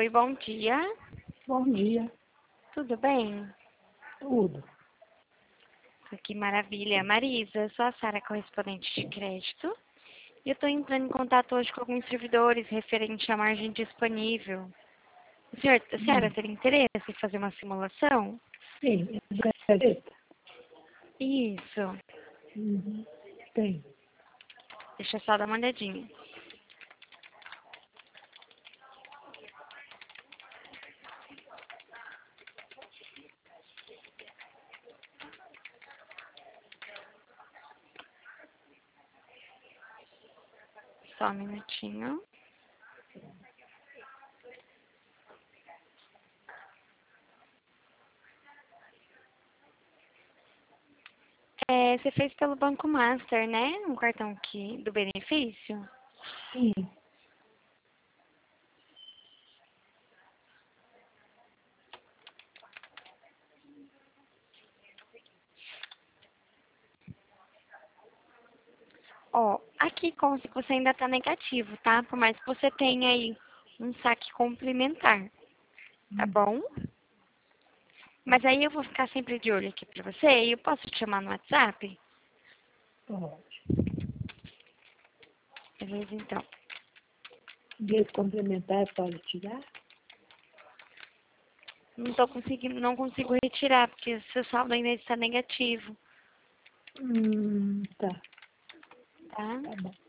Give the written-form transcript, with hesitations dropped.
Oi, bom dia. Bom dia. Tudo bem? Tudo. Que maravilha. Marisa, sou a Sara, correspondente de crédito. E eu estou entrando em contato hoje com alguns servidores referente à margem disponível. A senhora teria interesse em fazer uma simulação? Sim, é gazeta? Isso. Tem. Deixa eu só dar uma olhadinha. Só um minutinho. Você fez pelo Banco Master, né? Um cartão aqui do benefício. Sim. Ó, aqui consta que você ainda está negativo, tá? Por mais que você tenha aí um saque complementar, tá bom? Mas aí eu vou ficar sempre de olho aqui pra você e eu posso te chamar no WhatsApp? Pode. Beleza, então. Dia complementar pode tirar? Não consigo retirar, porque seu saldo ainda está negativo, Tá. tá? Tá bom.